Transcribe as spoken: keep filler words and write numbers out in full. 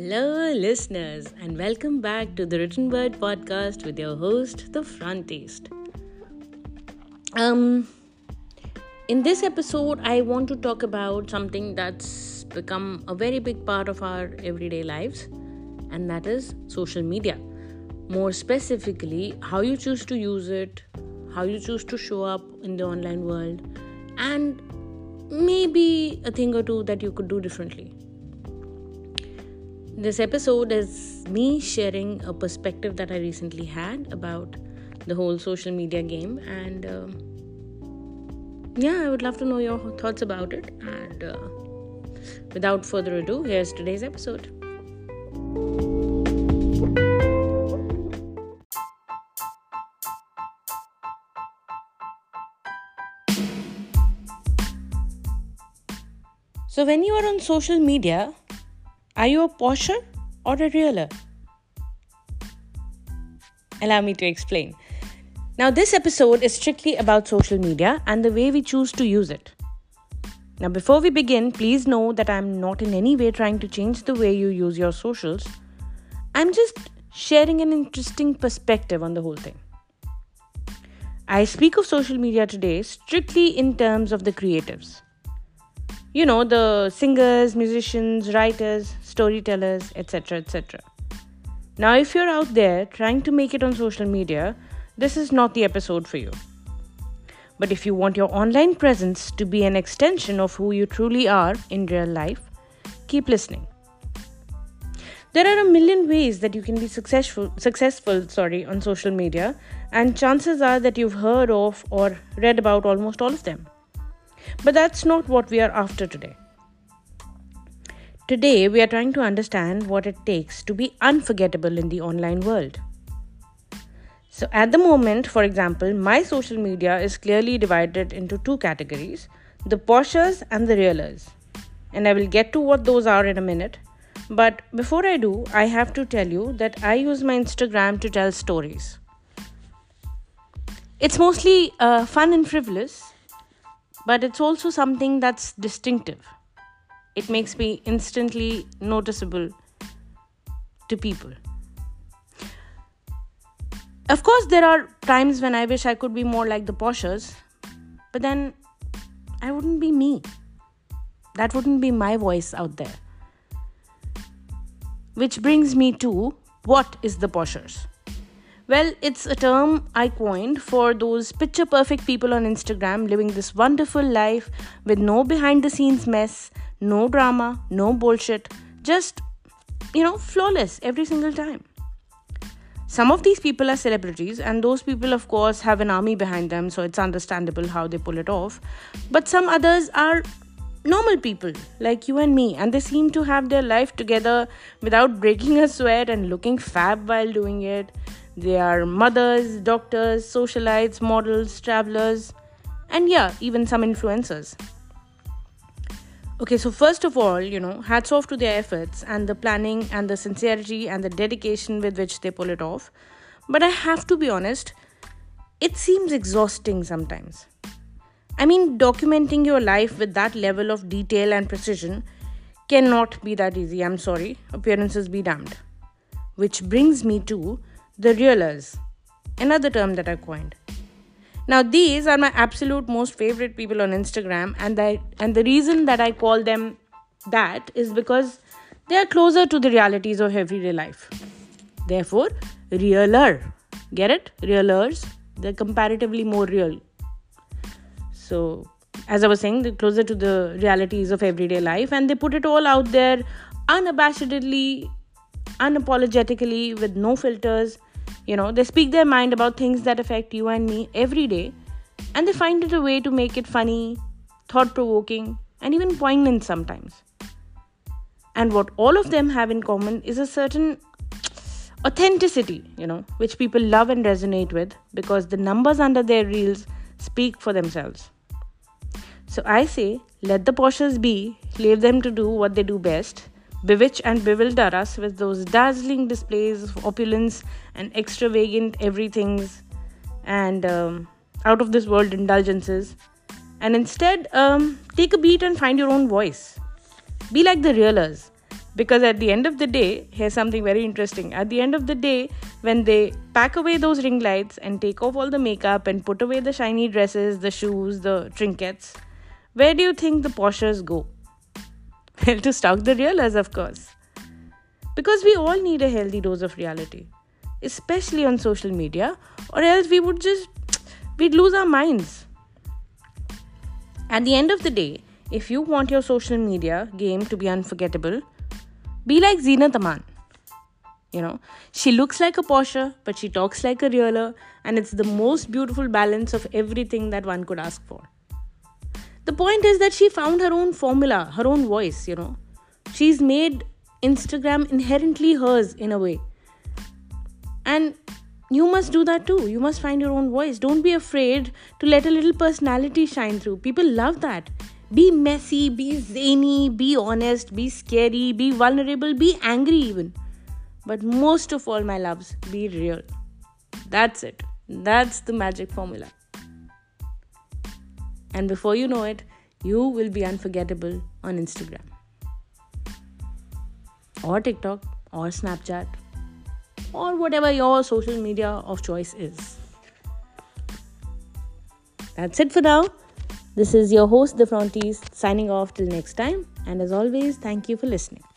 Hello, listeners, and welcome back to the Written Word podcast with your host, The Frontist. Um, in this episode, I want to talk about something that's become a very big part of our everyday lives, and that is social media. More specifically, how you choose to use it, how you choose to show up in the online world, and maybe a thing or two that you could do differently. This episode is me sharing a perspective that I recently had about the whole social media game, and uh, yeah, I would love to know your thoughts about it. And uh, without further ado, here's today's episode. So when you are on social media, are you a posher or a realer? Allow me to explain. Now, this episode is strictly about social media and the way we choose to use it. Now, before we begin, please know that I'm not in any way trying to change the way you use your socials. I'm just sharing an interesting perspective on the whole thing. I speak of social media today strictly in terms of the creatives. You know, the singers, musicians, writers, storytellers, et cetera, et cetera. Now, if you're out there trying to make it on social media, this is not the episode for you. But if you want your online presence to be an extension of who you truly are in real life, keep listening. There are a million ways that you can be successful, successful, sorry, on social media, and chances are that you've heard of or read about almost all of them. But that's not what we are after today. Today, we are trying to understand what it takes to be unforgettable in the online world. So at the moment, for example, my social media is clearly divided into two categories, the poshers and the realers. And I will get to what those are in a minute. But before I do, I have to tell you that I use my Instagram to tell stories. It's mostly uh, fun and frivolous, but it's also something that's distinctive. It makes me instantly noticeable to people. Of course, there are times when I wish I could be more like the poshers, but then I wouldn't be me. That wouldn't be my voice out there. Which brings me to, what is the poshers? Well, it's a term I coined for those picture-perfect people on Instagram living this wonderful life with no behind-the-scenes mess, no drama, no bullshit, just, you know, flawless every single time. Some of these people are celebrities, and those people, of course, have an army behind them, so it's understandable how they pull it off. But some others are normal people like you and me, and they seem to have their life together without breaking a sweat and looking fab while doing it. They are mothers, doctors, socialites, models, travelers, and yeah, even some influencers. Okay, so first of all, you know, hats off to their efforts and the planning and the sincerity and the dedication with which they pull it off. But I have to be honest, it seems exhausting sometimes. I mean, documenting your life with that level of detail and precision cannot be that easy. I'm sorry, appearances be damned. Which brings me to the realers, another term that I coined. Now, these are my absolute most favorite people on Instagram, and I, and the reason that I call them that is because they are closer to the realities of everyday life. Therefore, realer. Get it? Realers. They're comparatively more real. So, as I was saying, they're closer to the realities of everyday life, and they put it all out there unabashedly, unapologetically, with no filters. You know, they speak their mind about things that affect you and me every day, and they find it a way to make it funny, thought-provoking, and even poignant sometimes. And what all of them have in common is a certain authenticity, you know, which people love and resonate with because the numbers under their reels speak for themselves. So I say, let the poshers be, leave them to do what they do best, bewitch and bewilder us with those dazzling displays of opulence and extravagant everythings and um, out of this world indulgences, and instead um, take a beat and find your own voice. Be like the realers. Because at the end of the day, here's something very interesting. At the end of the day, when they pack away those ring lights and take off all the makeup and put away the shiny dresses, the shoes, the trinkets, where do you think the poshers go? Well, to stalk the realists, of course. Because we all need a healthy dose of reality, especially on social media, or else we would just, we'd lose our minds. At the end of the day, if you want your social media game to be unforgettable, be like Zeenat Aman. You know, she looks like a posher, but she talks like a realer, and it's the most beautiful balance of everything that one could ask for. The point is that she found her own formula, her own voice, you know. She's made Instagram inherently hers in a way. And you must do that too. You must find your own voice. Don't be afraid to let a little personality shine through. People love that. Be messy, be zany, be honest, be scary, be vulnerable, be angry even. But most of all, my loves, be real. That's it. That's the magic formula. And before you know it, you will be unforgettable on Instagram. Or TikTok, or Snapchat, or whatever your social media of choice is. That's it for now. This is your host, The Fronties, signing off till next time. And as always, thank you for listening.